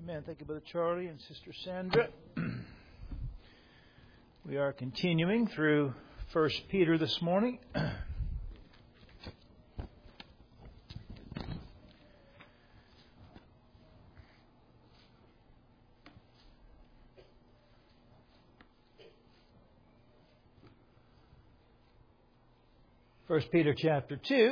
Amen. Thank you, Brother Charlie and Sister Sandra. We are continuing through 1 Peter this morning. 1 Peter chapter 2.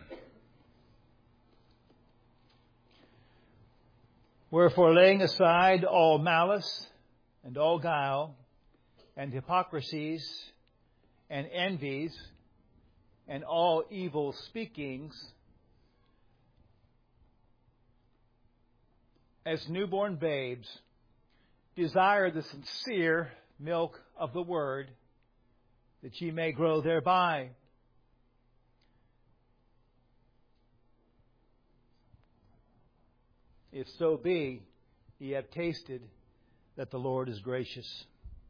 Wherefore, laying aside all malice and all guile and hypocrisies and envies and all evil speakings, as newborn babes, desire the sincere milk of the Word, that ye may grow thereby. If so be, ye have tasted that the Lord is gracious.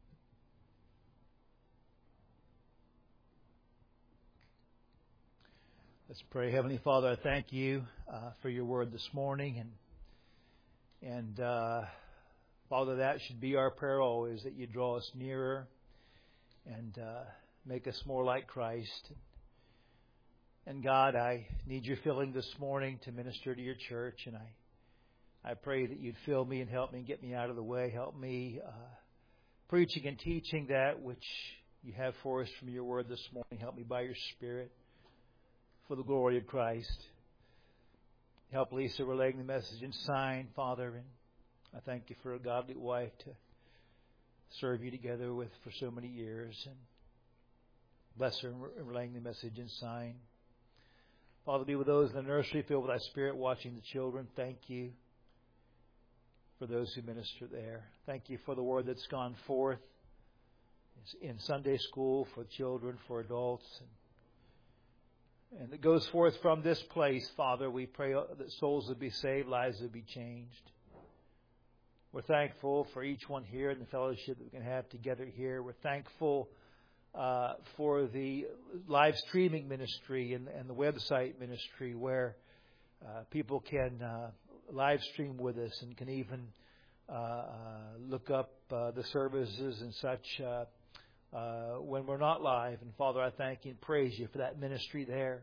Let's pray. Heavenly Father, I thank you for your word this morning. And Father, that should be our prayer always, that you draw us nearer and make us more like Christ. And God, I need your filling this morning to minister to your church, and I pray that you'd fill me and help me and get me out of the way. Help me preaching and teaching that which you have for us from your word this morning. Help me by your Spirit for the glory of Christ. Help Lisa relaying the message in sign, Father. And I thank you for a godly wife to serve you together with for so many years. And bless her in relaying the message in sign. Father, be with those in the nursery, filled with thy Spirit, watching the children. Thank you for those who minister there. Thank you for the word that's gone forth in Sunday school for children, for adults, and that goes forth from this place, Father. We pray that souls would be saved, lives would be changed. We're thankful for each one here and the fellowship that we can have together here. We're thankful for the live streaming ministry and the website ministry where people can live stream with us and can even look up the services and such when we're not live. And Father, I thank you and praise you for that ministry there.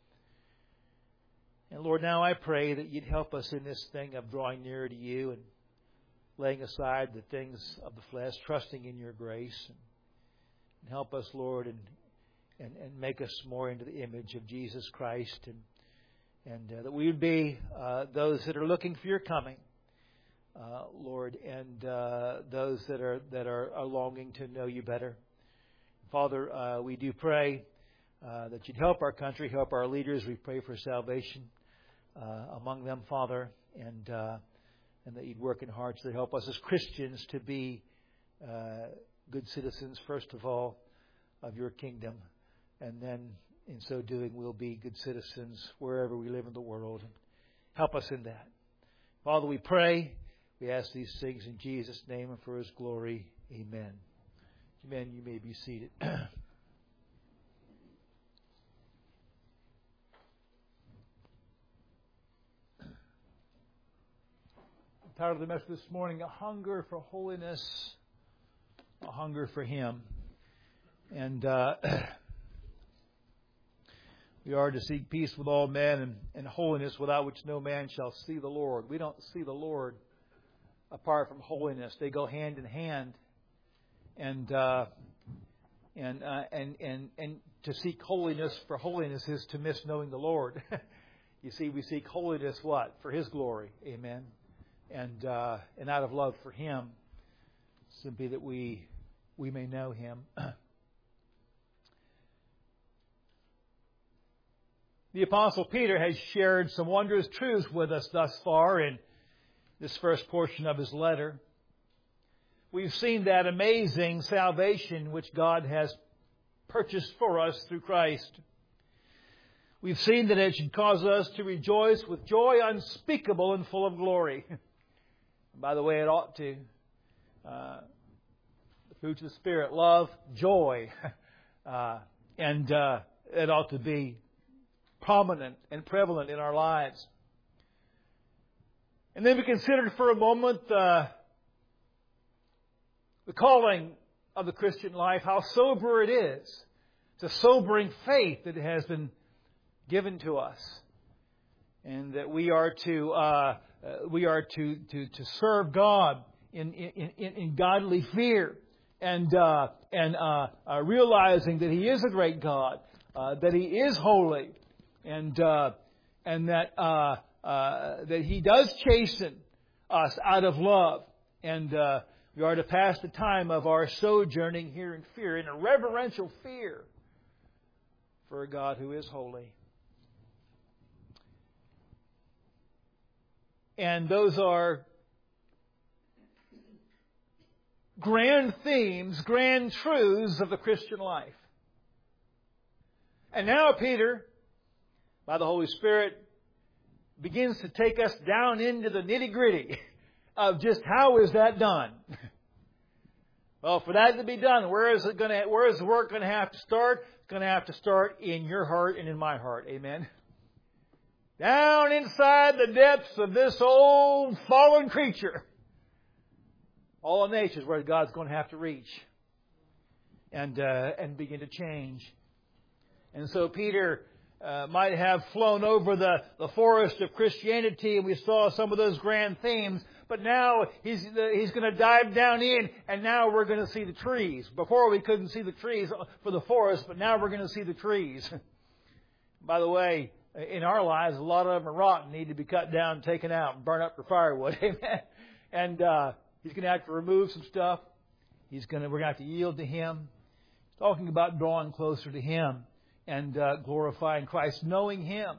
And Lord, now I pray that you'd help us in this thing of drawing nearer to you and laying aside the things of the flesh, trusting in your grace. And help us, Lord, and make us more into the image of Jesus Christ, and that we would be those that are looking for your coming, Lord, and those that are longing to know you better. Father, we do pray that you'd help our country, help our leaders. We pray for salvation among them, Father, and that you'd work in hearts that help us as Christians to be good citizens, first of all, of your kingdom, and then in so doing, we'll be good citizens wherever we live in the world. Help us in that. Father, we pray. We ask these things in Jesus' name and for his glory. Amen. Amen. You may be seated. The title of the message this morning, A Hunger for Holiness, A Hunger for Him. And we are to seek peace with all men and holiness, without which no man shall see the Lord. We don't see the Lord apart from holiness. They go hand in hand. And to seek holiness for holiness is to miss knowing the Lord. You see, we seek holiness what? For His glory. Amen. And out of love for Him, simply that we may know Him. The Apostle Peter has shared some wondrous truths with us thus far in this first portion of his letter. We've seen that amazing salvation which God has purchased for us through Christ. We've seen that it should cause us to rejoice with joy unspeakable and full of glory. By the way, it ought to. The fruits of the Spirit, love, joy, and it ought to be prominent and prevalent in our lives. And then we considered for a moment the calling of the Christian life, how sober it is. It's a sobering faith that has been given to us, and that we are to serve God in godly fear, and realizing that He is a great God, that He is holy, and that He does chasten us out of love, and we are to pass the time of our sojourning here in fear, in a reverential fear for a God who is holy. And those are grand themes, grand truths of the Christian life. And now Peter, by the Holy Spirit, begins to take us down into the nitty-gritty of just how is that done. Well, for that to be done, where is the work going to have to start? It's going to have to start in your heart and in my heart. Amen. Down inside the depths of this old fallen creature. All of nature is where God's going to have to reach and begin to change. And so Peter might have flown over the forest of Christianity, and we saw some of those grand themes. But now he's going to dive down in, and now we're going to see the trees. Before we couldn't see the trees for the forest, but now we're going to see the trees. By the way, in our lives, a lot of them are rotten, need to be cut down, taken out, and burned up for firewood. Amen. And He's going to have to remove some stuff. We're going to have to yield to Him. Talking about drawing closer to Him and glorifying Christ, knowing Him.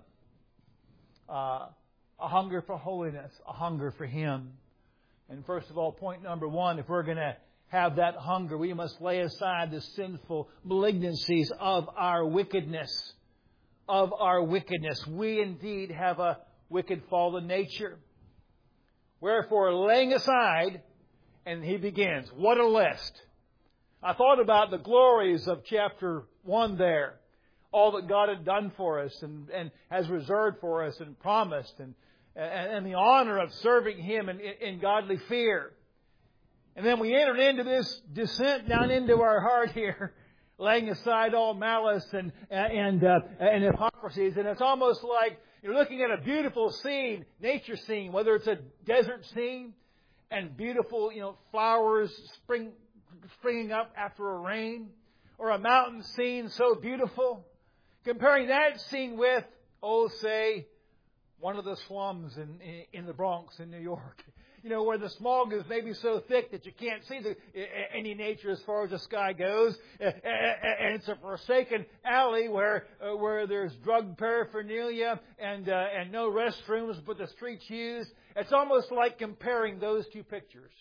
A hunger for holiness, a hunger for Him. And first of all, point number one, if we're going to have that hunger, we must lay aside the sinful malignancies of our wickedness. Of our wickedness. We indeed have a wicked fallen nature. Wherefore, laying aside, and he begins. What a list. I thought about the glories of chapter 1 there. All that God had done for us and has reserved for us and promised, and the honor of serving Him in godly fear. And then we entered into this descent down into our heart here, laying aside all malice and hypocrisies. And it's almost like you're looking at a beautiful scene, nature scene, whether it's a desert scene and beautiful, flowers springing up after a rain, or a mountain scene so beautiful. Comparing that scene with, say, one of the slums in the Bronx in New York, where the smog is maybe so thick that you can't see any nature as far as the sky goes, and it's a forsaken alley where there's drug paraphernalia and no restrooms but the streets used. It's almost like comparing those two pictures.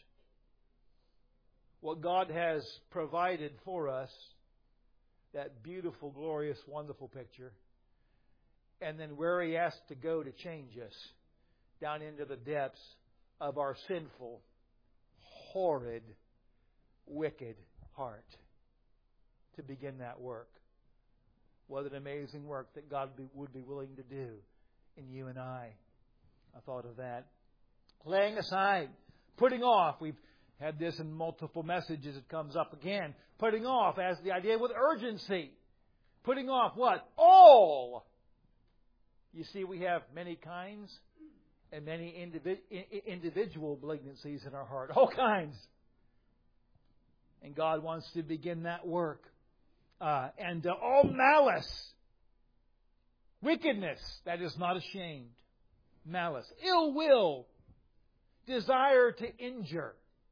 What God has provided for us, that beautiful, glorious, wonderful picture, and then where He has to go to change us down into the depths of our sinful, horrid, wicked heart to begin that work. What an amazing work that God would be willing to do in you and I. I thought of that. Laying aside, putting off. We've had this in multiple messages. It comes up again. Putting off as the idea with urgency. Putting off what? All. You see, we have many kinds and many individual malignancies in our heart. All kinds. And God wants to begin that work. And all malice. Wickedness that is not ashamed. Malice. Ill will. Desire to injure.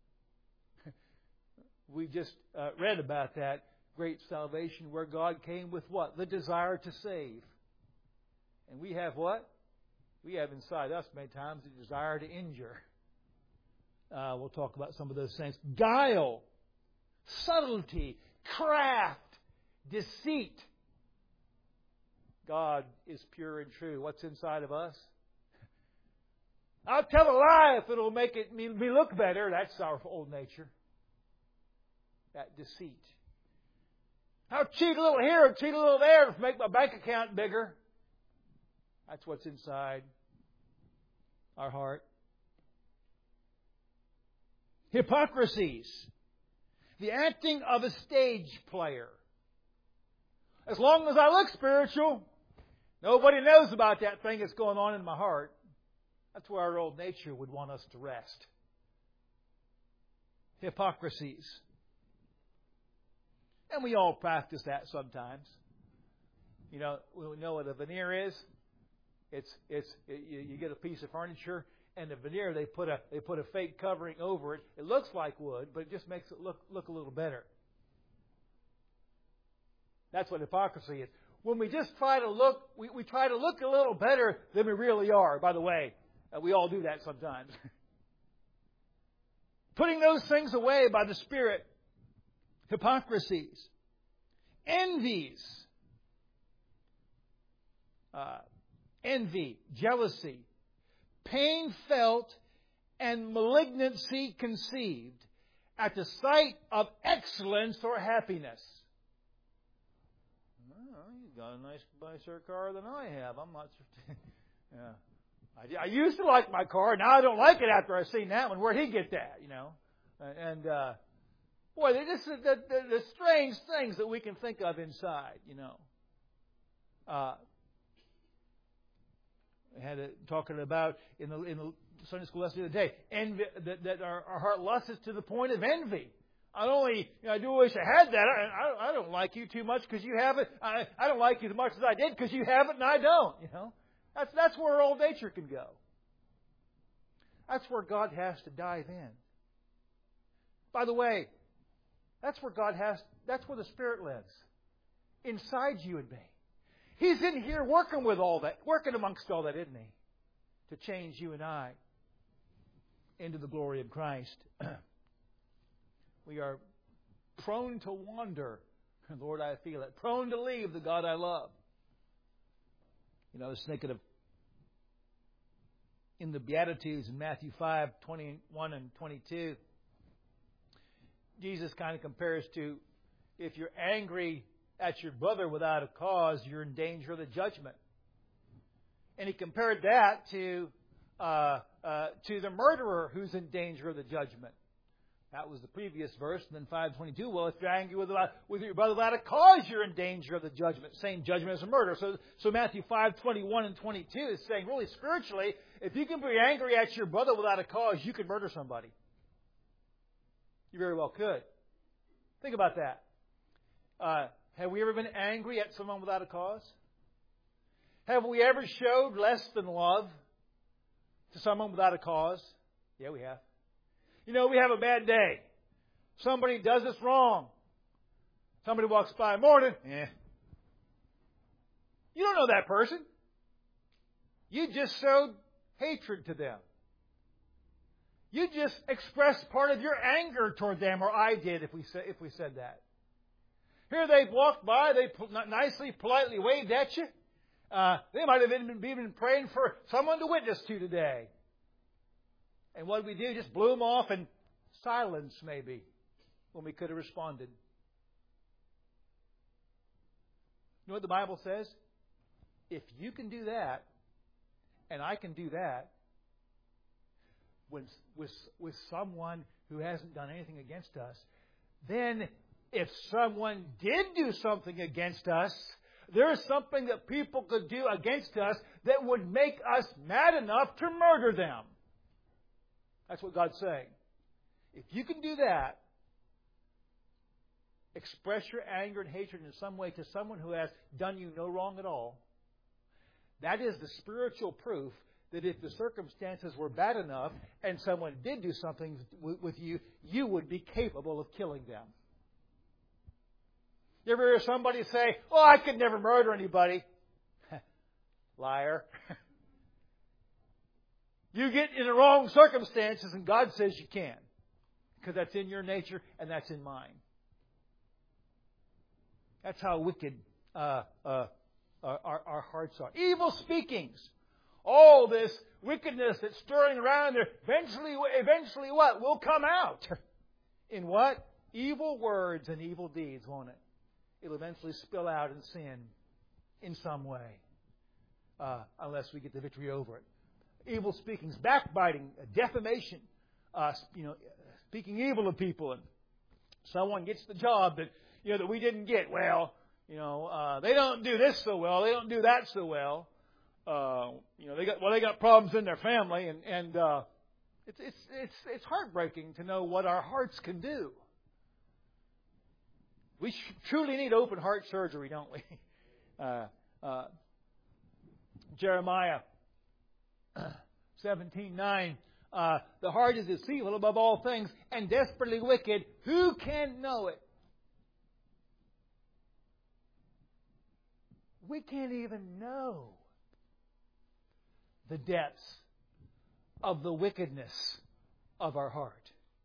We just read about that great salvation where God came with what? The desire to save. And we have what? We have inside us many times the desire to injure. We'll talk about some of those things. Guile, subtlety, craft, deceit. God is pure and true. What's inside of us? I'll tell a lie if it'll make me look better. That's our old nature. That deceit. I'll cheat a little here and cheat a little there to make my bank account bigger. That's what's inside our heart. Hypocrisies. The acting of a stage player. As long as I look spiritual, nobody knows about that thing that's going on in my heart. That's where our old nature would want us to rest. Hypocrisies. And we all practice that sometimes. You know, we know what a veneer is. You get a piece of furniture, and the veneer they put a fake covering over it. It looks like wood, but it just makes it look a little better. That's what hypocrisy is. When we just try to look, we try to look a little better than we really are. By the way, we all do that sometimes. Putting those things away by the Spirit. Hypocrisies. Envies. Envy, jealousy, pain felt, and malignancy conceived at the sight of excellence or happiness. Oh, you've got a nicer car than I have. I'm not sure. Yeah. I used to like my car. Now I don't like it after I've seen that one. Where'd he get that? You know, and boy, this is the strange things that we can think of inside. You know. I had it talking about in the Sunday school lesson the other day, envy, that our heart lusts to the point of envy. I do wish I had that. I don't like you too much because you have it. I don't like you as much as I did because you have it and I don't. You know, that's where old nature can go. That's where God has to dive in. By the way, that's where the Spirit lives inside you and me. He's in here working amongst all that, isn't He? To change you and I into the glory of Christ. We are prone to wander. Lord, I feel it. Prone to leave the God I love. You know, I was thinking of in the Beatitudes in Matthew 5:21 and 22. Jesus kind of compares to if you're angry at your brother without a cause, you're in danger of the judgment. And He compared that to the murderer who's in danger of the judgment. That was the previous verse. And then 5:22, well, if you're angry with your brother without a cause, you're in danger of the judgment. Same judgment as a murder. So Matthew 5:21 and 22 is saying, really spiritually, if you can be angry at your brother without a cause, you could murder somebody. You very well could. Think about that. Have we ever been angry at someone without a cause? Have we ever showed less than love to someone without a cause? Yeah, we have. You know, we have a bad day. Somebody does us wrong. Somebody walks by, morning. You don't know that person. You just showed hatred to them. You just expressed part of your anger toward them, or I did if we said that. Here they walked by, they nicely, politely waved at you. They might have even praying for someone to witness to today. And what did we do? Just blew them off in silence, maybe, when we could have responded. You know what the Bible says? If you can do that, and I can do that, with someone who hasn't done anything against us, then if someone did do something against us, there's something that people could do against us that would make us mad enough to murder them. That's what God's saying. If you can do that, express your anger and hatred in some way to someone who has done you no wrong at all, that is the spiritual proof that if the circumstances were bad enough and someone did do something with you, you would be capable of killing them. You ever hear somebody say, "Oh, I could never murder anybody"? Liar. You get in the wrong circumstances and God says you can. Because that's in your nature and that's in mine. That's how wicked our hearts are. Evil speakings. All this wickedness that's stirring around there, eventually what? Will come out. In what? Evil words and evil deeds, won't it? It'll eventually spill out in sin in some way. Unless we get the victory over it. Evil speakings, backbiting, defamation, speaking evil of people, and someone gets the job that that we didn't get. Well, they don't do this so well. They don't do that so well. They got problems in their family, and it's heartbreaking to know what our hearts can do. We truly need open heart surgery, don't we? Jeremiah 17:9. The heart is deceitful above all things and desperately wicked. Who can know it? We can't even know the depths of the wickedness of our heart.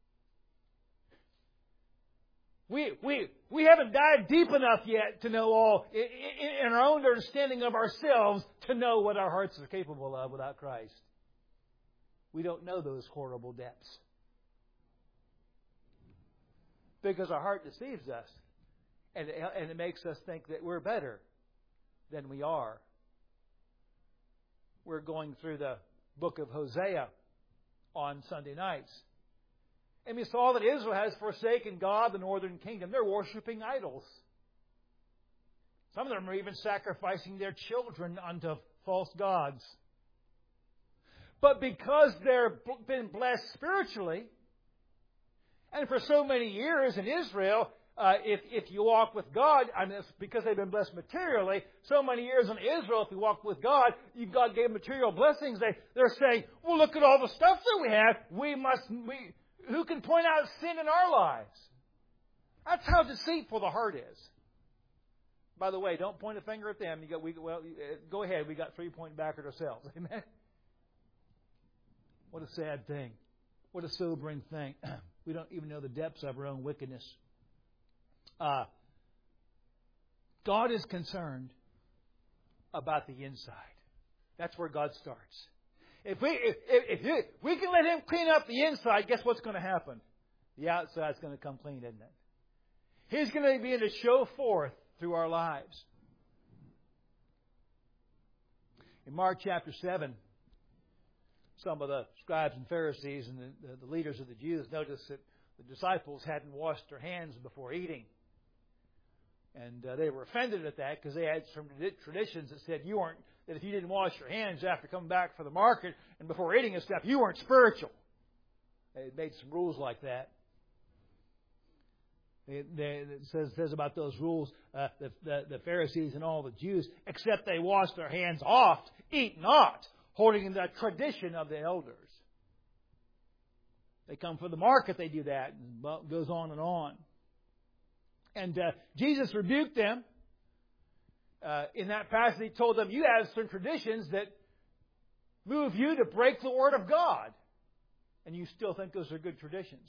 We haven't dived deep enough yet to know all, in our own understanding of ourselves, to know what our hearts are capable of without Christ. We don't know those horrible depths. Because our heart deceives us. And it makes us think that we're better than we are. We're going through the book of Hosea on Sunday nights. And we saw that Israel has forsaken God, the northern kingdom. They're worshiping idols. Some of them are even sacrificing their children unto false gods. But because they've been blessed spiritually, and for so many years in Israel, if you walk with God, and it's because they've been blessed materially, so many years in Israel, if you walk with God, God gave material blessings. They're saying, well, look at all the stuff that we have. Who can point out sin in our lives? That's how deceitful the heart is. By the way, don't point a finger at them. Go ahead. We got 3 pointing back at ourselves. Amen. What a sad thing. What a sobering thing. We don't even know the depths of our own wickedness. God is concerned about the inside. That's where God starts. If we can let Him clean up the inside, guess what's going to happen? The outside's going to come clean, isn't it? He's going to begin to show forth through our lives. In Mark chapter 7, some of the scribes and Pharisees and the leaders of the Jews noticed that the disciples hadn't washed their hands before eating. And they were offended at that because they had some traditions that said that if you didn't wash your hands after coming back from the market and before eating and stuff, you weren't spiritual. They made some rules like that. It says about those rules, the Pharisees and all the Jews, except they wash their hands oft, eat not, holding in the tradition of the elders. They come from the market, they do that, and it goes on and on. And Jesus rebuked them. In that passage, He told them, you have some traditions that move you to break the Word of God. And you still think those are good traditions.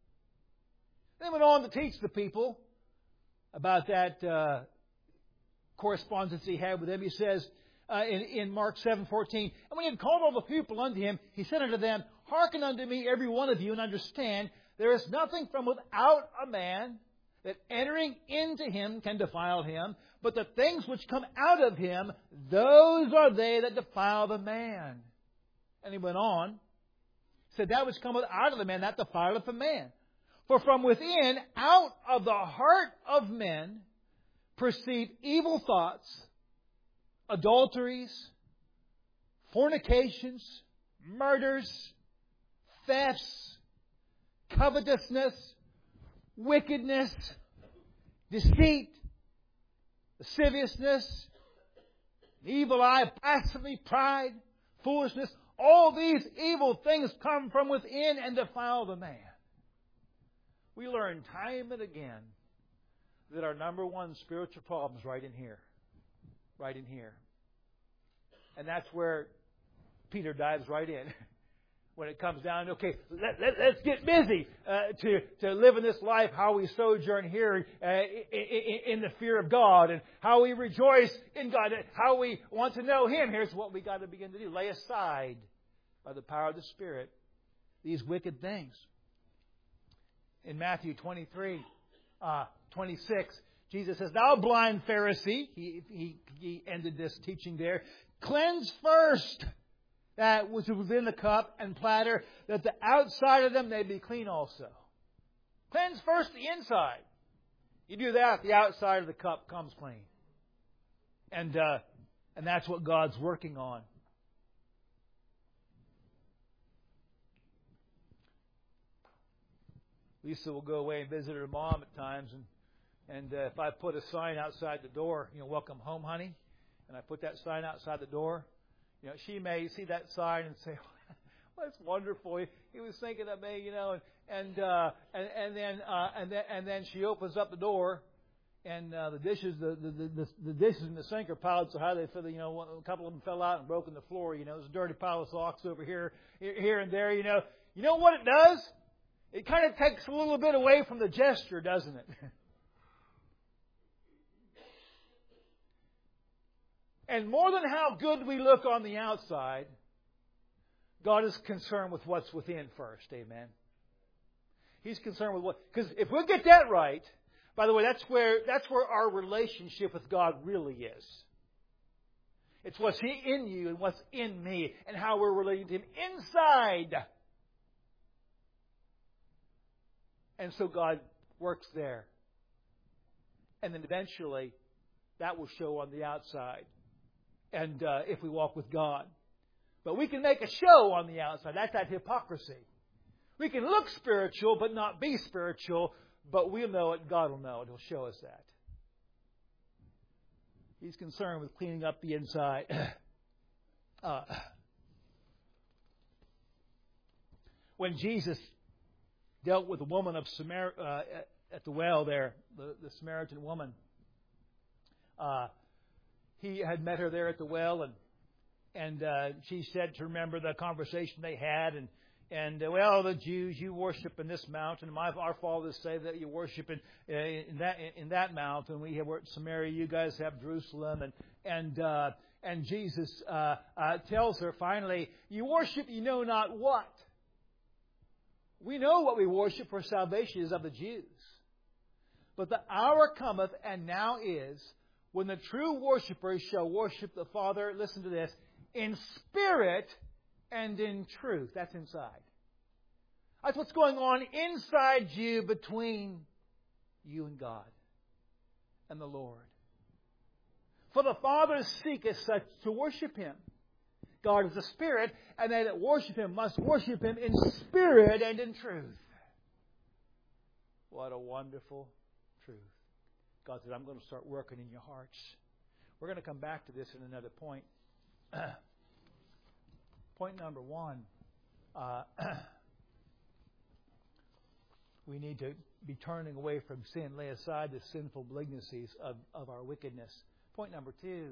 Then went on to teach the people about that correspondence He had with them. He says in Mark 7:14, and when He had called all the people unto Him, He said unto them, hearken unto me, every one of you, and understand, there is nothing from without a man that entering into him can defile him, but the things which come out of him, those are they that defile the man. And he went on, said, that which cometh out of the man, that defileth the man. For from within, out of the heart of men, proceed evil thoughts, adulteries, fornications, murders, thefts, covetousness, wickedness, deceit, lasciviousness, evil eye, blasphemy, pride, foolishness. All these evil things come from within and defile the man. We learn time and again that our number one spiritual problem is right in here. Right in here. And that's where Peter dives right in. When it comes down to, okay, let's get busy to live in this life, how we sojourn here in the fear of God, and how we rejoice in God, how we want to know Him. Here's what we got to begin to do. Lay aside, by the power of the Spirit, these wicked things. In Matthew 23, 26, Jesus says, thou blind Pharisee, he ended this teaching there, cleanse first that which is within the cup and platter, that the outside of them may be clean also. Cleanse first the inside. You do that, the outside of the cup comes clean. And that's what God's working on. Lisa will go away and visit her mom at times, and if I put a sign outside the door, welcome home, honey, and I put that sign outside the door, she may see that sign and say, well, that's wonderful. He was thinking of me, and then she opens up the door, and the dishes in the sink are piled so high they feel, a couple of them fell out and broke on the floor. There's a dirty pile of socks over here and there. You know what it does? It kind of takes a little bit away from the gesture, doesn't it? And more than how good we look on the outside, God is concerned with what's within first. Amen. He's concerned with because if we get that right, by the way, that's where our relationship with God really is. It's what's in you and what's in me and how we're relating to Him inside. And so God works there. And then eventually, that will show on the outside. And if we walk with God. But we can make a show on the outside. That's that hypocrisy. We can look spiritual but not be spiritual. But we'll know it. God will know it. He'll show us that. He's concerned with cleaning up the inside. When Jesus dealt with the woman of Samaria at the well there, the Samaritan woman. He had met her there at the well, and she said to remember the conversation they had, and well, the Jews, you worship in this mountain. Our fathers say that you worship in that mountain. We have Samaria. You guys have Jerusalem, and Jesus tells her finally, you worship, you know not what. We know what we worship, for salvation is of the Jews. But the hour cometh, and now is, when the true worshipers shall worship the Father, listen to this, in spirit and in truth. That's inside. That's what's going on inside you, between you and God and the Lord. For the Father seeketh such to worship Him. God is a spirit, and they that worship Him must worship Him in spirit and in truth. What a wonderful truth. God said, I'm going to start working in your hearts. We're going to come back to this in another point. Point number one. We need to be turning away from sin, lay aside the sinful malignancies of our wickedness. Point number two.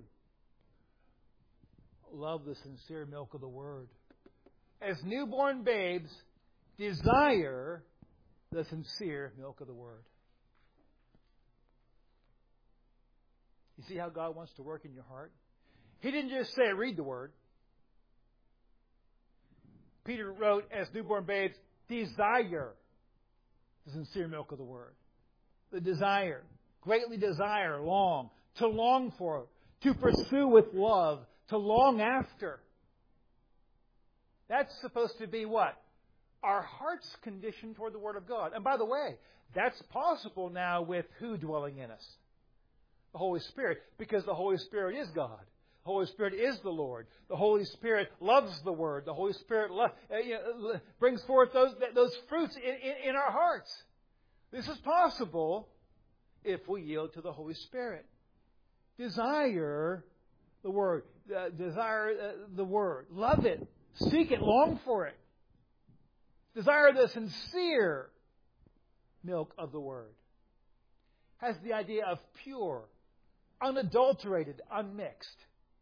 Love the sincere milk of the Word. As newborn babes, desire the sincere milk of the Word. You see how God wants to work in your heart? He didn't just say, read the Word. Peter wrote, as newborn babes, desire the sincere milk of the Word. The desire. Greatly desire, long. To long for. To pursue with love. To long after. That's supposed to be what? Our heart's condition toward the Word of God. And by the way, that's possible now with who dwelling in us? The Holy Spirit. Because the Holy Spirit is God. The Holy Spirit is the Lord. The Holy Spirit loves the Word. The Holy Spirit brings forth those fruits in our hearts. This is possible if we yield to the Holy Spirit. Desire the Word. Desire the Word. Love it. Seek it. Long for it. Desire the sincere milk of the Word. Has the idea of pure, unadulterated, unmixed.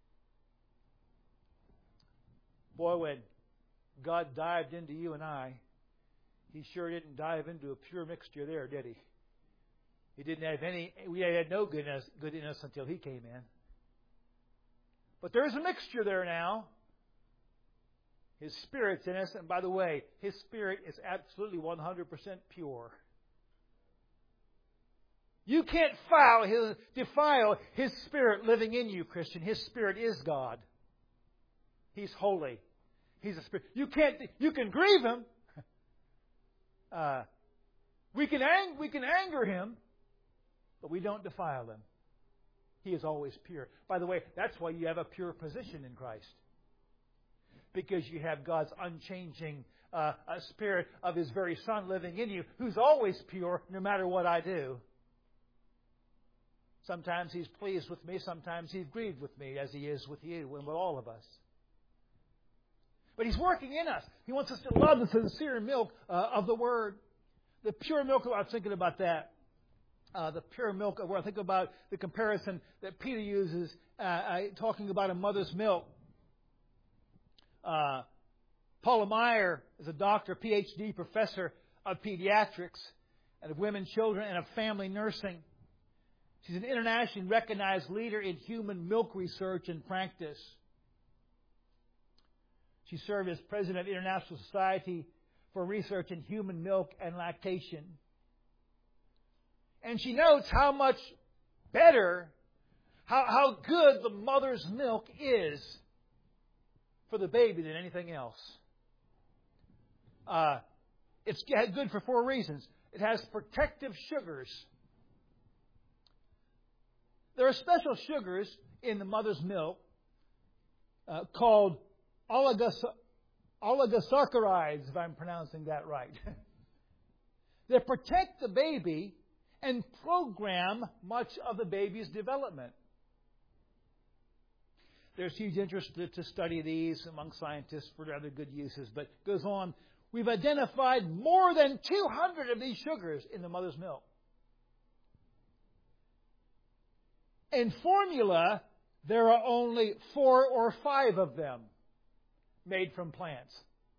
Boy, when God dived into you and I, He sure didn't dive into a pure mixture there, did He? He didn't have any. We had no goodness until He came in. But there's a mixture there now. His Spirit's in us, and by the way, His Spirit is absolutely 100% pure. You can't defile His Spirit living in you, Christian. His Spirit is God. He's holy. He's a Spirit. You can grieve Him. We can anger Him, but we don't defile Him. He is always pure. By the way, that's why you have a pure position in Christ. Because you have God's unchanging Spirit of His very Son living in you, who's always pure no matter what I do. Sometimes He's pleased with me, sometimes He's grieved with me, as He is with you and with all of us. But He's working in us. He wants us to love the sincere milk of the Word. The pure milk, I was thinking about that. The pure milk, where I think about the comparison that Peter uses, talking about a mother's milk. Paula Meyer is a doctor, PhD professor of pediatrics and of women, children, and of family nursing. She's an internationally recognized leader in human milk research and practice. She served as president of the International Society for Research in Human Milk and Lactation. And she notes how much better, how good the mother's milk is for the baby than anything else. It's good for 4 reasons. It has protective sugars. There are special sugars in the mother's milk called oligosaccharides, if I'm pronouncing that right. They protect the baby and program much of the baby's development. There's huge interest to study these among scientists for other good uses, but it goes on. We've identified more than 200 of these sugars in the mother's milk. In formula, there are only 4 or 5 of them made from plants.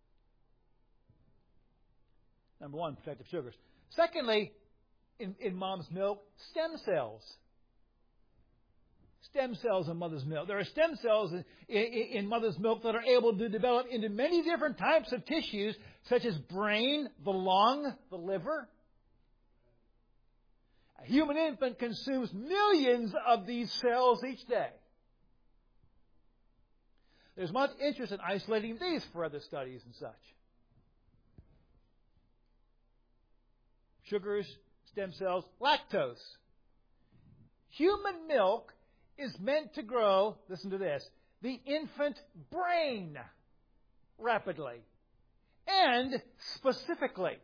Number 1, protective sugars. Secondly, in mom's milk, stem cells. Stem cells in mother's milk. There are stem cells in mother's milk that are able to develop into many different types of tissues, such as brain, the lung, the liver. A human infant consumes millions of these cells each day. There's much interest in isolating these for other studies and such. Sugars, stem cells, lactose. Human milk is meant to grow, listen to this, the infant brain rapidly and specifically.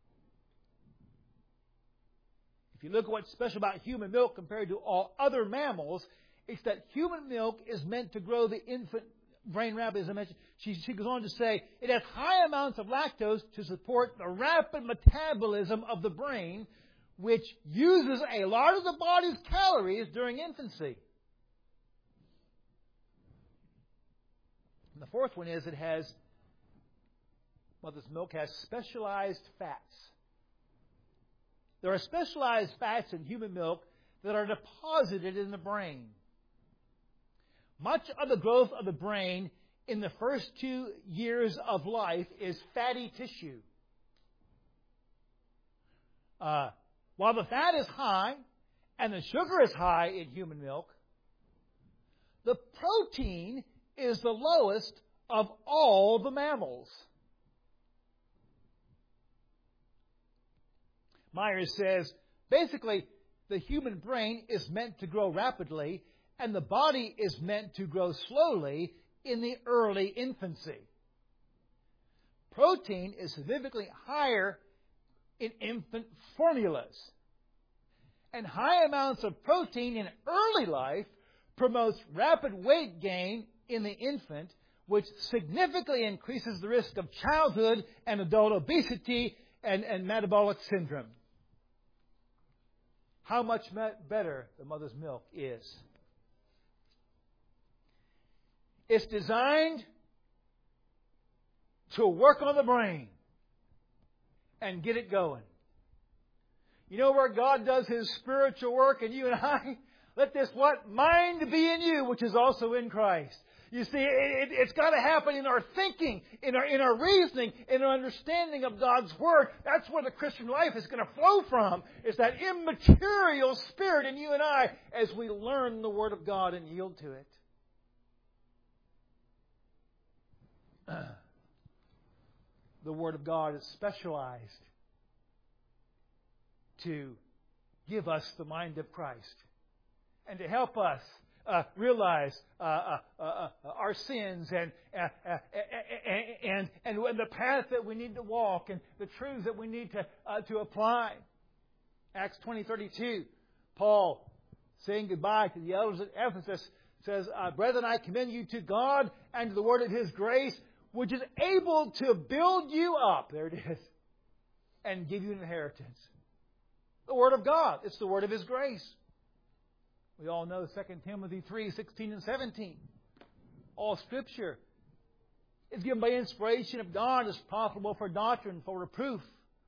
If you look at what's special about human milk compared to all other mammals, it's that human milk is meant to grow the infant brain rapidly, as I mentioned. She goes on to say it has high amounts of lactose to support the rapid metabolism of the brain, which uses a lot of the body's calories during infancy. And the fourth one is mother's milk has specialized fats. There are specialized fats in human milk that are deposited in the brain. Much of the growth of the brain in the first 2 years of life is fatty tissue. While the fat is high and the sugar is high in human milk, the protein is the lowest of all the mammals. Myers says, basically, the human brain is meant to grow rapidly, and the body is meant to grow slowly in the early infancy. Protein is significantly higher in infant formulas. And high amounts of protein in early life promotes rapid weight gain in the infant, which significantly increases the risk of childhood and adult obesity and metabolic syndrome. How much better the mother's milk is. It's designed to work on the brain and get it going. You know where God does His spiritual work in you and I? Let this mind be in you, which is also in Christ. You see, it's got to happen in our thinking, in our reasoning, in our understanding of God's Word. That's where the Christian life is going to flow from. It's that immaterial spirit in you and I as we learn the Word of God and yield to it. The Word of God is specialized. to give us the mind of Christ and to help us realize our sins and the path that we need to walk and the truths that we need to apply. Acts 20:32, Paul saying goodbye to the elders at Ephesus says, "Brethren, I commend you to God and to the word of His grace, which is able to build you up," there it is, "and give you an inheritance." The Word of God. It's the Word of His grace. We all know 2 Timothy 3:16 and 17. All Scripture is given by inspiration of God, is profitable for doctrine, for reproof,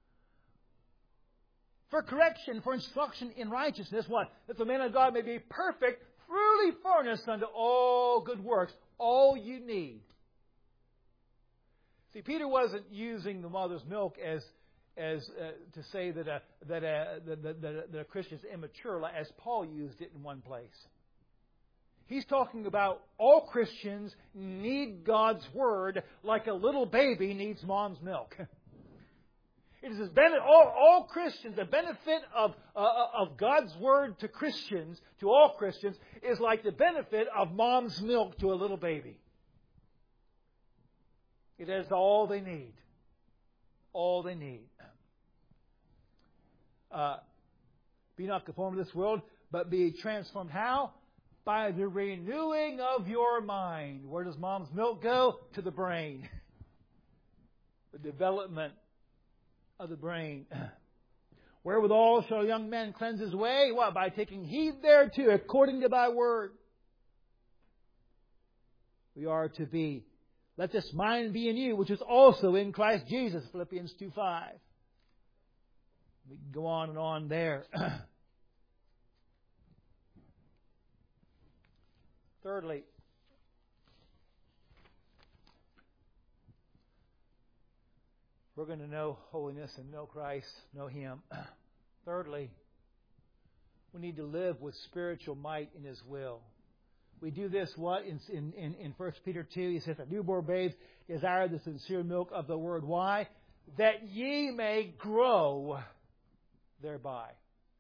for correction, for instruction in righteousness. What? That the man of God may be perfect, truly furnished unto all good works. All you need. See, Peter wasn't using the mother's milk as to say that a Christian is immature, as Paul used it in one place. He's talking about all Christians need God's Word like a little baby needs mom's milk. It is all Christians, the benefit of God's Word to Christians, to all Christians, is like the benefit of mom's milk to a little baby. It is all they need. All they need. Be not conformed to this world, but be transformed. How? By the renewing of your mind. Where does mom's milk go? To the brain. The development of the brain. Wherewithal shall a young man cleanse his way? What? By taking heed thereto, according to thy word. We are to be, let this mind be in you, which is also in Christ Jesus. Philippians 2:5. We can go on and on there. Thirdly, we're going to know holiness and know Christ, know Him. Thirdly, we need to live with spiritual might in His will. We do this, what? In 1 Peter 2, he says, "A newborn babe desire the sincere milk of the Word." Why? That ye may grow thereby.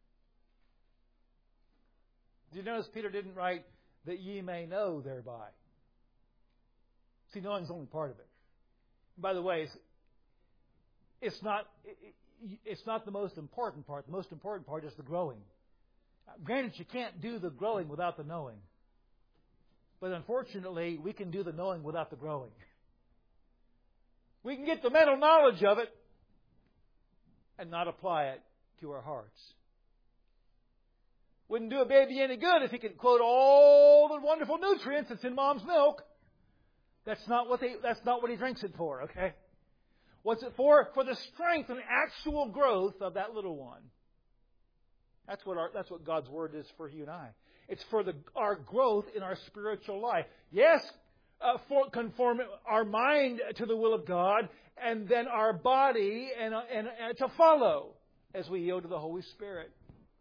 Did you notice Peter didn't write that ye may know thereby? See, knowing is only part of it. By the way, it's not the most important part. The most important part is the growing. Granted, you can't do the growing without the knowing. But unfortunately, we can do the knowing without the growing. We can get the mental knowledge of it and not apply it to our hearts. Wouldn't do a baby any good if he could quote all the wonderful nutrients that's in mom's milk. That's not what he drinks it for, okay? What's it for? For the strength and actual growth of that little one. That's what God's Word is for you and I. It's for our growth in our spiritual life. Yes, conform our mind to the will of God, and then our body and to follow as we yield to the Holy Spirit.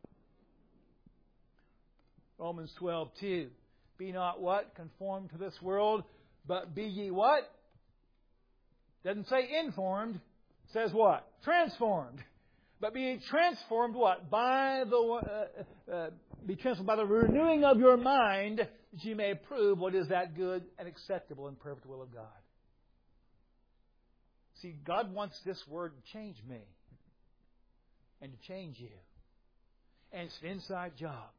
Romans 12:2. Be not what? Conformed to this world, but be ye what? Doesn't say informed. It says what? Transformed. But be transformed what? Be transformed by the renewing of your mind, that you may prove what is that good and acceptable and perfect will of God. See, God wants this Word to change me and to change you. And it's an inside job.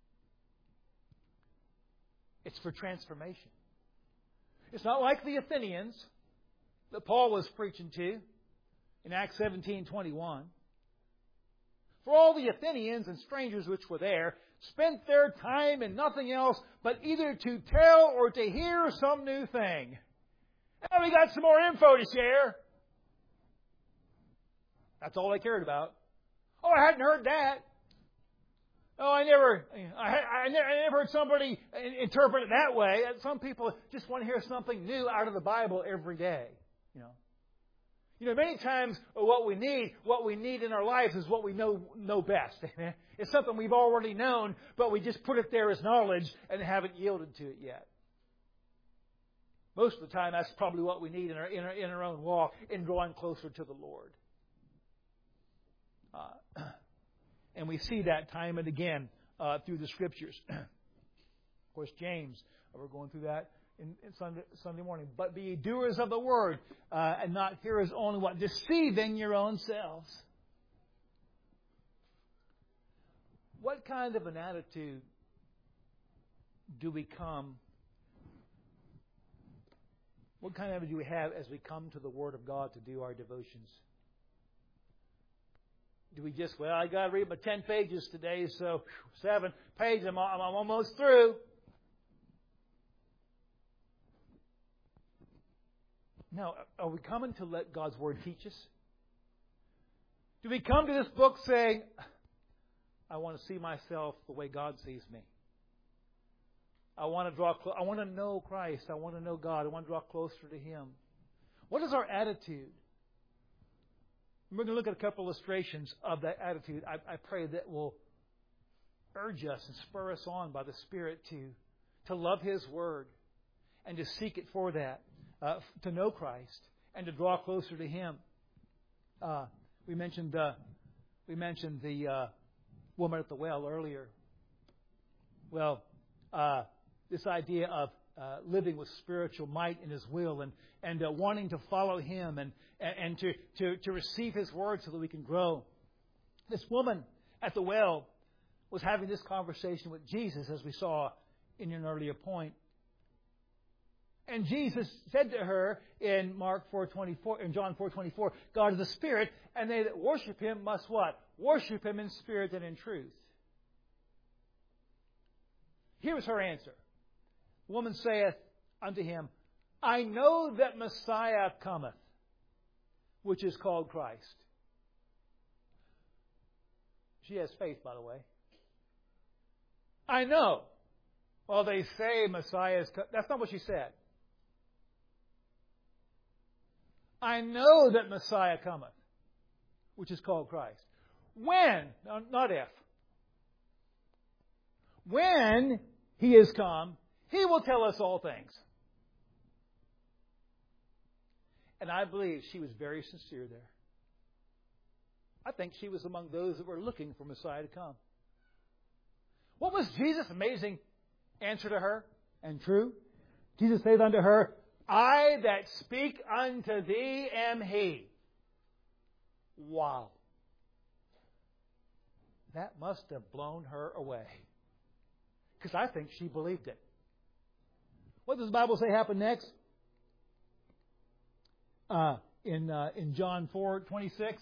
It's for transformation. It's not like the Athenians that Paul was preaching to in Acts 17:21. For all the Athenians and strangers which were there spent their time in nothing else but either to tell or to hear some new thing. And we got some more info to share. That's all they cared about. Oh, I hadn't heard that. Oh, I never heard somebody interpret it that way. Some people just want to hear something new out of the Bible every day. You know, many times what we need in our lives is what we know best. It's something we've already known, but we just put it there as knowledge and haven't yielded to it yet. Most of the time, that's probably what we need in our own walk in drawing closer to the Lord. And we see that time and again through the Scriptures. Of course, James, we're going through that in Sunday morning. But be ye doers of the word, and not hearers only, what? Deceiving your own selves. What kind of an attitude do we come? What kind of attitude do we have as we come to the Word of God to do our devotions? Do we just, I got to read my 10 pages today, so 7 pages, I'm almost through. No, are we coming to let God's Word teach us? Do we come to this book saying, I want to see myself the way God sees me? I want to I want to know Christ. I want to know God. I want to draw closer to Him. What is our attitude? We're going to look at a couple illustrations of that attitude. I pray that will urge us and spur us on by the Spirit to love His Word and to seek it for that, to know Christ and to draw closer to Him. We mentioned the woman at the well earlier. Well, this idea of living with spiritual might in His will and wanting to follow Him and to receive His Word so that we can grow. This woman at the well was having this conversation with Jesus, as we saw in an earlier point. And Jesus said to her in Mark 4:24, in John 4:24, God is a spirit, and they that worship Him must what? Worship Him in spirit and in truth. Here was her answer. The woman saith unto Him, I know that Messiah cometh, which is called Christ. She has faith, by the way. I know. Well, they say Messiah is... That's not what she said. I know that Messiah cometh, which is called Christ. When? Not if. When He is come, He will tell us all things. And I believe she was very sincere there. I think she was among those that were looking for Messiah to come. What was Jesus' amazing answer to her? And true. Jesus saith unto her, I that speak unto thee am He. Wow. That must have blown her away. Because I think she believed it. What does the Bible say happened next? In John 4:26.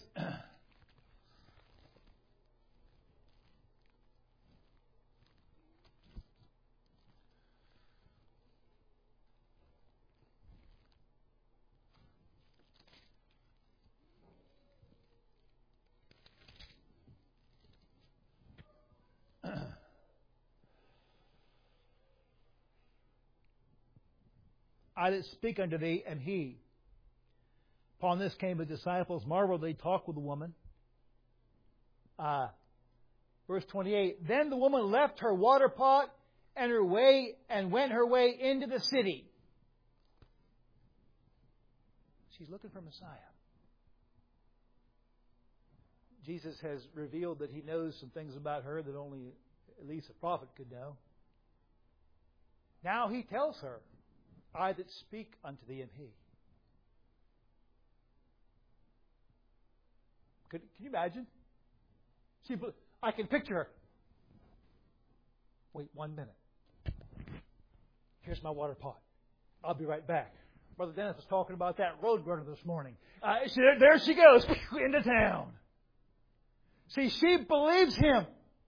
I that speak unto thee am He. Upon this came the disciples, marveled, they talked with the woman. Verse 28, then the woman left her water pot and went her way into the city. She's looking for Messiah. Jesus has revealed that He knows some things about her that only at least a prophet could know. Now He tells her, I that speak unto thee am He. Can you imagine? I can picture her. Wait 1 minute. Here's my water pot. I'll be right back. Brother Dennis was talking about that road runner this morning. There she goes into town. See, she believes Him.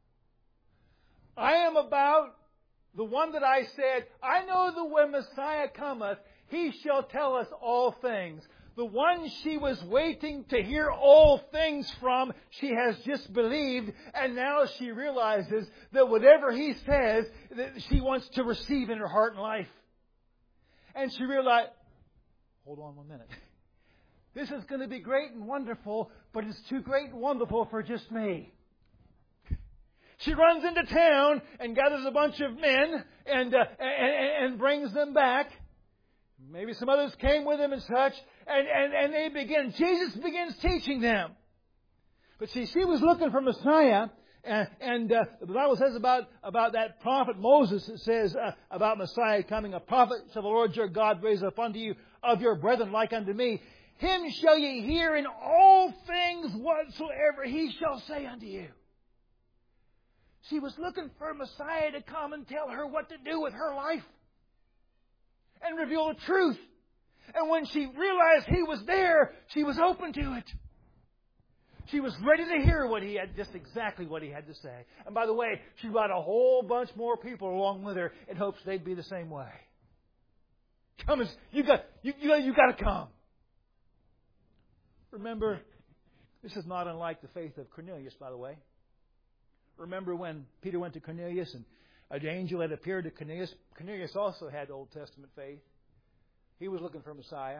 I am about the one that I said, I know that when Messiah cometh, He shall tell us all things. The one she was waiting to hear all things from, she has just believed, and now she realizes that whatever He says, that she wants to receive in her heart and life. And she realized, hold on 1 minute. This is going to be great and wonderful, but it's too great and wonderful for just me. She runs into town and gathers a bunch of men and brings them back. Maybe some others came with him and such. And they begin. Jesus begins teaching them. But see, she was looking for Messiah. And the Bible says about that prophet Moses, it says about Messiah coming, a prophet shall the Lord your God raise up unto you of your brethren like unto me. Him shall ye hear in all things whatsoever he shall say unto you. She was looking for Messiah to come and tell her what to do with her life and reveal the truth. And when she realized He was there, she was open to it. She was ready to hear just exactly what He had to say. And by the way, she brought a whole bunch more people along with her in hopes they'd be the same way. Come, you got to come. Remember, this is not unlike the faith of Cornelius, by the way. Remember when Peter went to Cornelius and an angel had appeared to Cornelius? Cornelius also had Old Testament faith. He was looking for Messiah.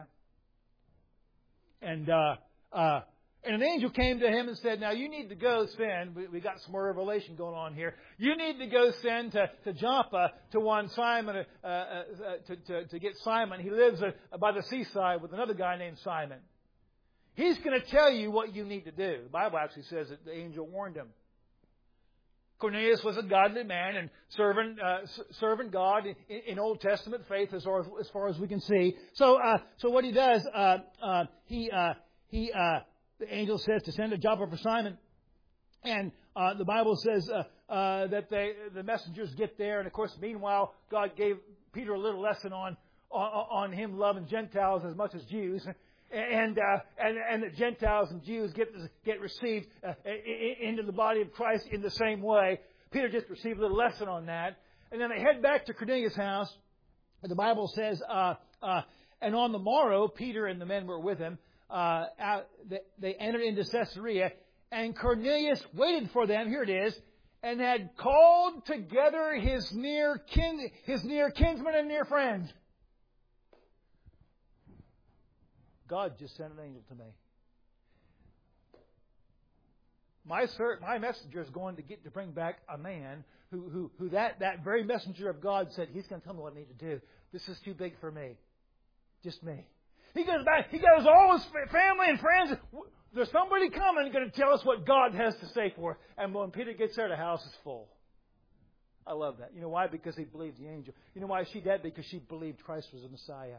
And an angel came to him and said, now you need to go send, we got some more revelation going on here. You need to go send to Joppa to one Simon, to get Simon. He lives by the seaside with another guy named Simon. He's going to tell you what you need to do. The Bible actually says that the angel warned him. Cornelius was a godly man and serving God in Old Testament faith as far as we can see. So what he does, the angel says to send a Joppa for Simon, and the Bible says that the messengers get there, and of course, meanwhile, God gave Peter a little lesson on him loving Gentiles as much as Jews. And the Gentiles and Jews get received into the body of Christ in the same way. Peter just received a little lesson on that. And then they head back to Cornelius' house. And the Bible says, and on the morrow, Peter and the men were with him. They entered into Caesarea. And Cornelius waited for them, here it is, and had called together his near kinsmen and near friends. God just sent an angel to me. My messenger is going to bring back a man who that very messenger of God said, he's going to tell me what I need to do. This is too big for me. Just me. He goes back. He goes all his family and friends. There's somebody coming going to tell us what God has to say for us. And when Peter gets there, the house is full. I love that. You know why? Because he believed the angel. You know why she did? Because she believed Christ was the Messiah.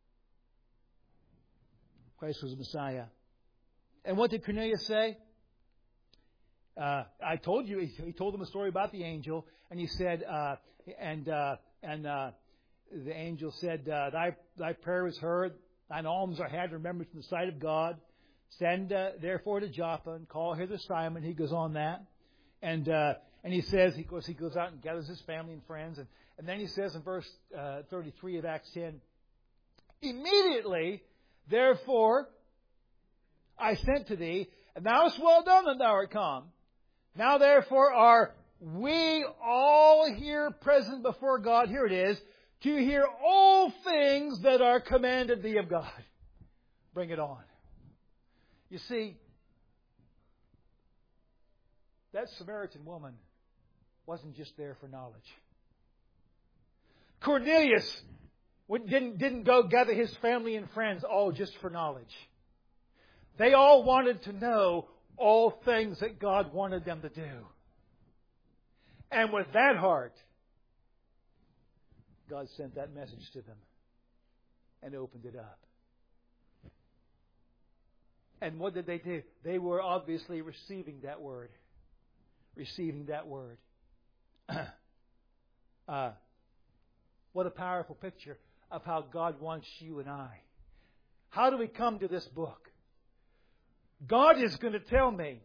Christ was the Messiah. And what did Cornelius say? I told you, he told them a story about the angel, and he said, the angel said, thy prayer is heard, thine alms are had remembered in the sight of God. Send therefore to Joppa and call hither Simon. He goes on that, and he says, of course, he goes out and gathers his family and friends, and then he says in verse 33 of Acts 10, immediately. Therefore, I sent to thee, and thou hast well done that thou art come. Now therefore are we all here present before God, here it is, to hear all things that are commanded thee of God. Bring it on. You see, that Samaritan woman wasn't just there for knowledge. Cornelius didn't go gather his family and friends all just for knowledge. They all wanted to know all things that God wanted them to do. And with that heart, God sent that message to them and opened it up. And what did they do? They were obviously receiving that word. Receiving that word. What a powerful picture of how God wants you and I. How do we come to this book? God is going to tell me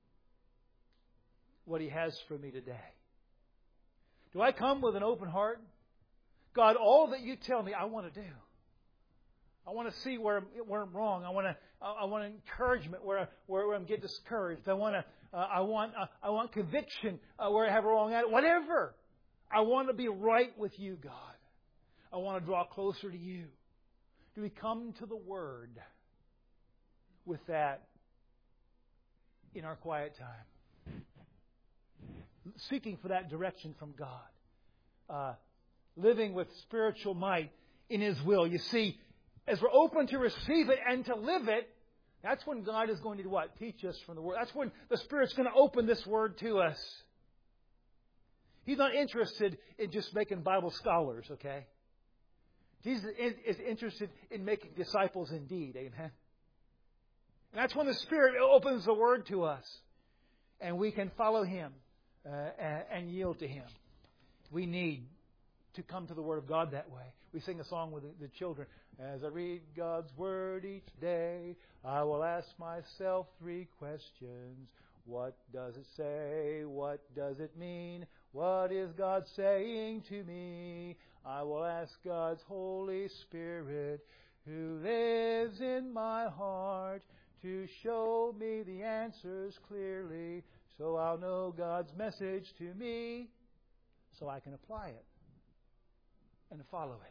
what He has for me today. Do I come with an open heart? God, all that you tell me, I want to do. I want to see where I'm wrong. I want encouragement where I'm getting discouraged. I want conviction where I have a wrong attitude. Whatever. I want to be right with you, God. I want to draw closer to you. Do we come to the Word with that in our quiet time? Seeking for that direction from God. Living with spiritual might in His will. You see, as we're open to receive it and to live it, That's when God is going to do what? Teach us from the Word. That's when the Spirit's going to open this Word to us. He's not interested in just making Bible scholars, okay? Jesus is interested in making disciples indeed, amen? And that's when the Spirit opens the Word to us. And we can follow Him and yield to Him. We need to come to the Word of God that way. We sing a song with the children. As I read God's Word each day, I will ask myself 3 questions. What does it say? What does it mean? What is God saying to me? I will ask God's Holy Spirit, who lives in my heart, to show me the answers clearly, so I'll know God's message to me, so I can apply it and follow it.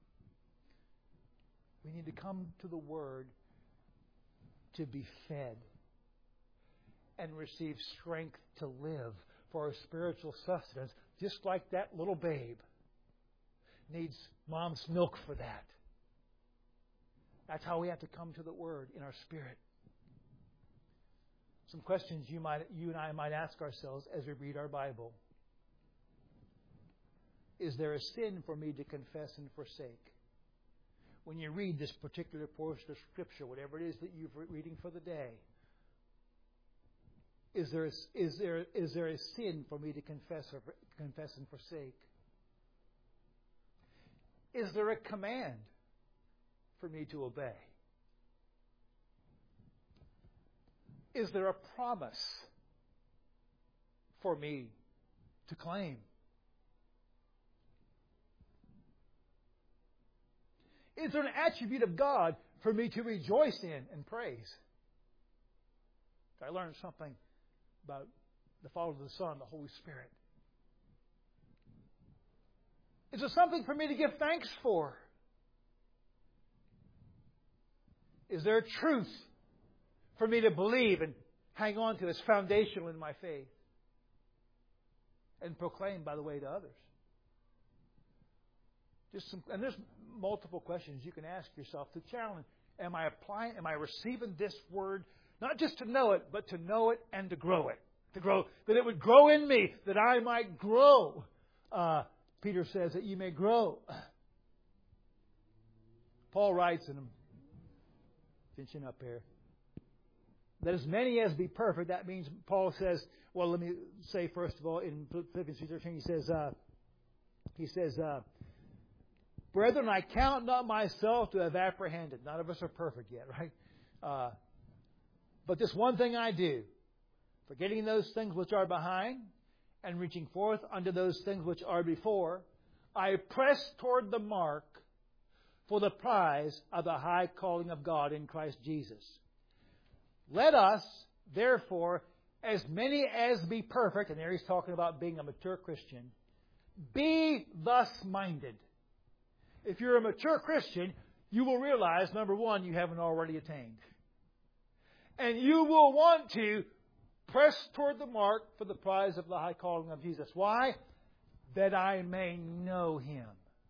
We need to come to the Word to be fed and receive strength to live for our spiritual sustenance, just like that little babe needs mom's milk for that. That's how we have to come to the Word in our spirit. Some questions you and I might ask ourselves as we read our Bible. Is there a sin for me to confess and forsake? When you read this particular portion of Scripture, whatever it is that you're reading for the day, is there a sin for me to confess and forsake? Is there a command for me to obey? Is there a promise for me to claim? Is there an attribute of God for me to rejoice in and praise? I learned something about the Father, the Son, the Holy Spirit. Is there something for me to give thanks for? Is there a truth for me to believe and hang on to as foundational in my faith and proclaim, by the way, to others? And there's multiple questions you can ask yourself to challenge. Am I receiving this Word, not just to know it, but to know it and to grow it? To grow, that it would grow in me, that I might grow. Peter says that you may grow. Paul writes, and I'm finishing up here, that as many as be perfect, that means Paul says, well, let me say first of all, in Philippians 3:13, he says, brethren, I count not myself to have apprehended. None of us are perfect yet, right? But this one thing I do, forgetting those things which are behind, and reaching forth unto those things which are before, I press toward the mark for the prize of the high calling of God in Christ Jesus. Let us, therefore, as many as be perfect, and there he's talking about being a mature Christian, be thus minded. If you're a mature Christian, you will realize, number one, you haven't already attained. And you will want to press toward the mark for the prize of the high calling of Jesus. Why? That I may know Him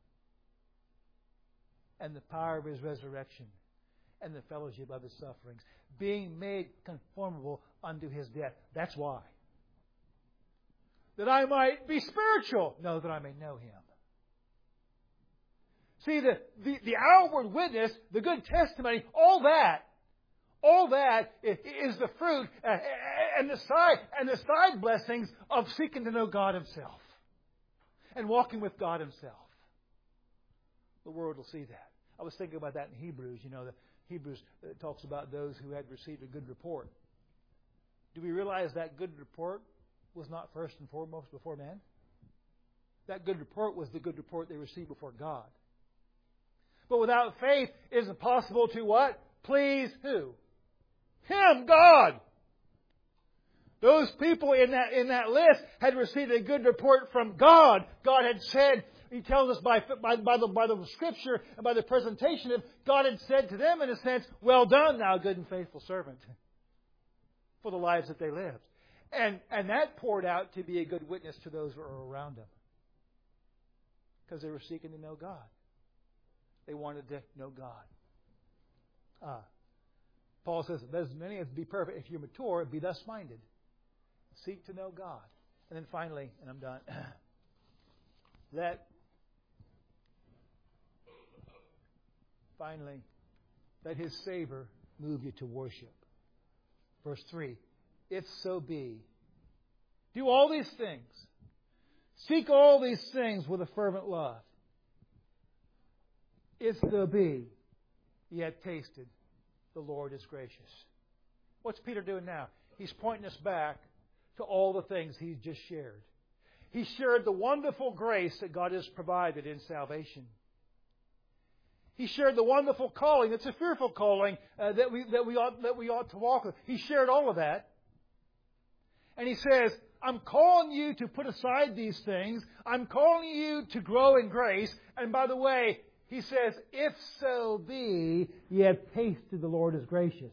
and the power of His resurrection and the fellowship of His sufferings, being made conformable unto His death. That's why. That I might be spiritual. No, that I may know Him. See, the outward witness, the good testimony, all that is the fruit and the side blessings of seeking to know God Himself and walking with God Himself. The world will see that. I was thinking about that in Hebrews. You know, the Hebrews talks about those who had received a good report. Do we realize that good report was not first and foremost before man? That good report was the good report they received before God. But without faith, it is impossible to what? Please who? Him, God. Those people in that list had received a good report from God. God had said, He tells us by the Scripture and by the presentation of God had said to them, in a sense, well done, thou good and faithful servant, for the lives that they lived. And that poured out to be a good witness to those who were around them. Because they were seeking to know God. They wanted to know God. Paul says, as many as be perfect, if you're mature, be thus minded. Seek to know God. And then finally, and I'm done, let His savor move you to worship. Verse 3, if so be. Do all these things. Seek all these things with a fervent love. If so be, ye have tasted the Lord is gracious. What's Peter doing now? He's pointing us back to all the things he's just shared. He shared the wonderful grace that God has provided in salvation. He shared the wonderful calling. It's a fearful calling that we ought to walk with. He shared all of that. And he says, I'm calling you to put aside these things. I'm calling you to grow in grace. And by the way, he says, if so be ye have tasted the Lord is gracious.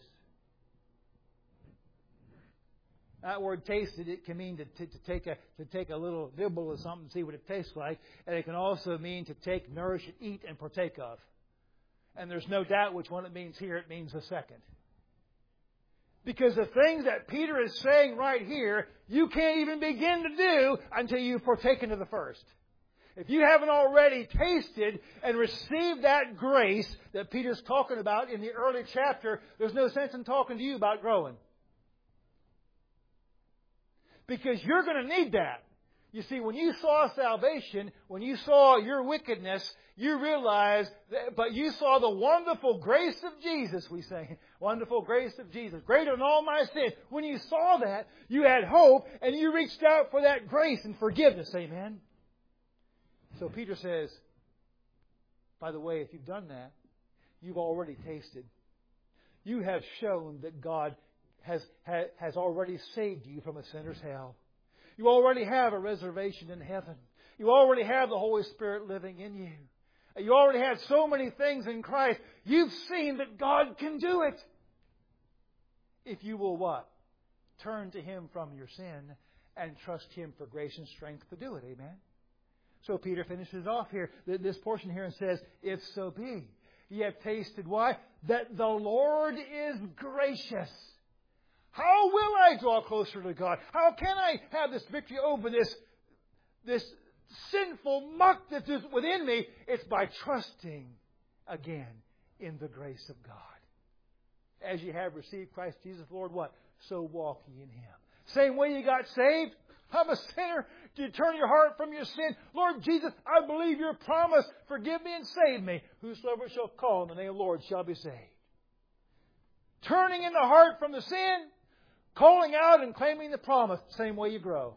That word tasted, it can mean to take a little nibble of something and see what it tastes like. And it can also mean to take, nourish, and eat and partake of. And there's no doubt which one it means here. It means the second. Because the things that Peter is saying right here, you can't even begin to do until you've partaken of the first. If you haven't already tasted and received that grace that Peter's talking about in the early chapter, there's no sense in talking to you about growing. Because you're going to need that. You see, when you saw salvation, when you saw your wickedness, you realized that, but you saw the wonderful grace of Jesus, we say. Wonderful grace of Jesus. Greater than all my sin. When you saw that, you had hope and you reached out for that grace and forgiveness. Amen. So Peter says, by the way, if you've done that, you've already tasted. You have shown that God has already saved you from a sinner's hell. You already have a reservation in heaven. You already have the Holy Spirit living in you. You already have so many things in Christ. You've seen that God can do it. If you will what? Turn to Him from your sin and trust Him for grace and strength to do it. Amen? So Peter finishes off here, this portion here, and says, if so be, ye have tasted, why? That the Lord is gracious. How will I draw closer to God? How can I have this victory over this sinful muck that is within me? It's by trusting again in the grace of God. As you have received Christ Jesus, Lord, what? So walk ye in Him. Same way you got saved. I'm a sinner. Do you turn your heart from your sin? Lord Jesus, I believe your promise. Forgive me and save me. Whosoever shall call on the name of the Lord shall be saved. Turning in the heart from the sin, calling out and claiming the promise, same way you grow.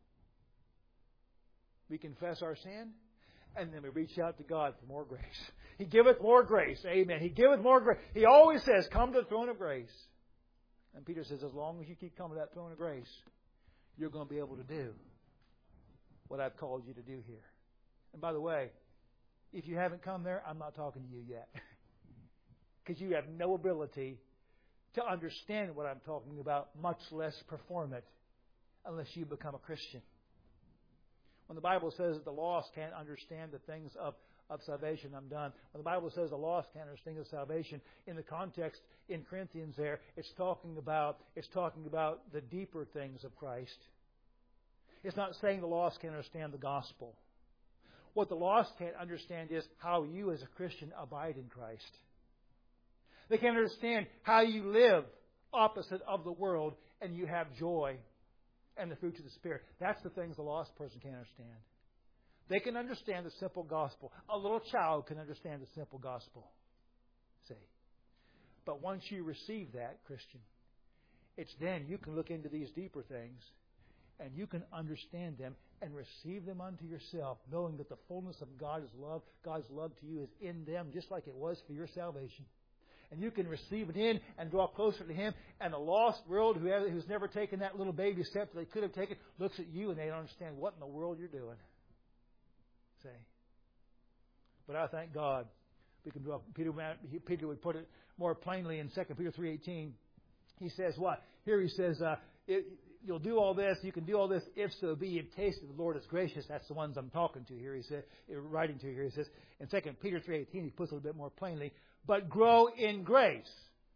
We confess our sin, and then we reach out to God for more grace. He giveth more grace. Amen. He giveth more grace. He always says, come to the throne of grace. And Peter says, as long as you keep coming to that throne of grace, you're going to be able to do what I've called you to do here. And by the way, if you haven't come there, I'm not talking to you yet. Because you have no ability to understand what I'm talking about, much less perform it, unless you become a Christian. When the Bible says that the lost can't understand the things of salvation, I'm done. When the Bible says the lost can't understand the salvation, in the context in Corinthians there, it's talking about the deeper things of Christ. It's not saying the lost can't understand the gospel. What the lost can't understand is how you as a Christian abide in Christ. They can't understand how you live opposite of the world and you have joy and the fruits of the Spirit. That's the things the lost person can't understand. They can understand the simple gospel. A little child can understand the simple gospel. See? But once you receive that, Christian, it's then you can look into these deeper things and you can understand them and receive them unto yourself, knowing that the fullness of God's love to you is in them, just like it was for your salvation. And you can receive it in and draw closer to Him. And the lost world who's never taken that little baby step that they could have taken looks at you and they don't understand what in the world you're doing. See? But I thank God. We can draw. Peter would put it more plainly in 2 Peter 3:18. He says what? Here he says, you'll do all this, you can do all this, if so be you've tasted the Lord is gracious. That's the ones I'm talking to here. He said, writing to here. He says, in 2 Peter 3:18, he puts it a little bit more plainly, but grow in grace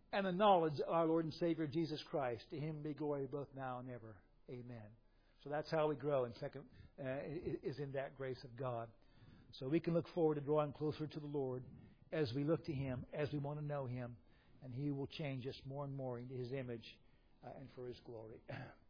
and the knowledge of our Lord and Savior Jesus Christ. To Him be glory both now and ever. Amen. So that's how we grow. And second is in that grace of God. So we can look forward to drawing closer to the Lord as we look to Him, as we want to know Him, and He will change us more and more into His image and for His glory.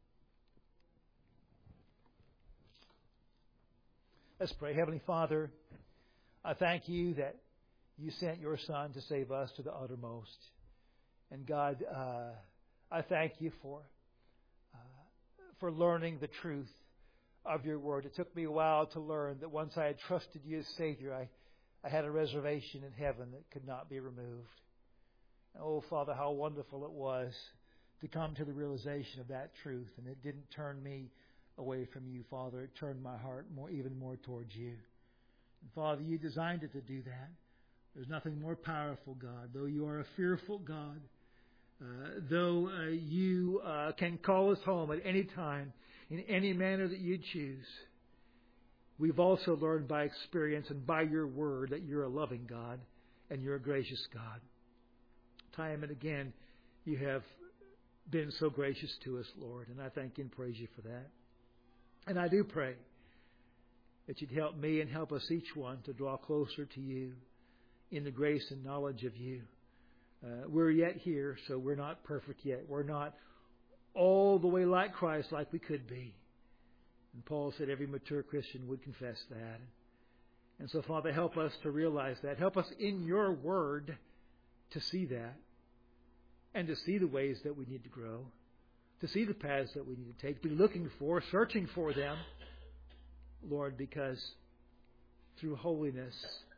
Let's pray. Heavenly Father, I thank You that You sent Your Son to save us to the uttermost. And God, I thank You for learning the truth of Your Word. It took me a while to learn that once I had trusted You as Savior, I had a reservation in heaven that could not be removed. And oh, Father, how wonderful it was to come to the realization of that truth. And it didn't turn me away from You, Father. It turned my heart even more towards You. And Father, You designed it to do that. There's nothing more powerful, God. Though You are a fearful God, though You can call us home at any time, in any manner that You choose, we've also learned by experience and by Your Word that You're a loving God and You're a gracious God. Time and again, You have been so gracious to us, Lord, and I thank You and praise You for that. And I do pray that You'd help me and help us each one to draw closer to You in the grace and knowledge of You. We're yet here, so we're not perfect yet. We're not all the way like Christ like we could be. And Paul said every mature Christian would confess that. And so, Father, help us to realize that. Help us in Your Word to see that and to see the ways that we need to grow, to see the paths that we need to take, be looking for, searching for them, Lord, because through holiness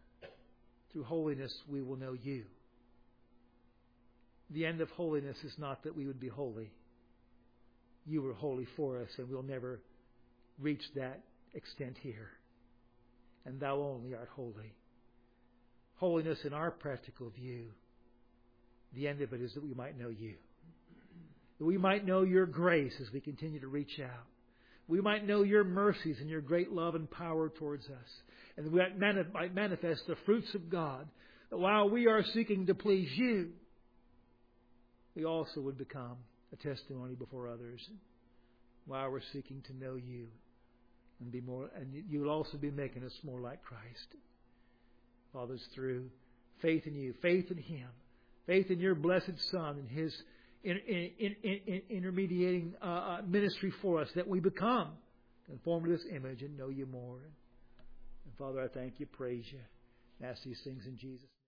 we will know You. The end of holiness is not that we would be holy. You were holy for us, and we'll never reach that extent here. And Thou only art holy. Holiness in our practical view, the end of it is that we might know You. That we might know Your grace as we continue to reach out. We might know Your mercies and Your great love and power towards us. And that we might manifest the fruits of God. That while we are seeking to please You, we also would become a testimony before others while we're seeking to know You and be more, and You will also be making us more like Christ. Father, it's through faith in You, faith in Him, faith in Your blessed Son and His intermediating ministry for us that we become conformed to this image and know You more. And Father, I thank You, praise You, and ask these things in Jesus' name.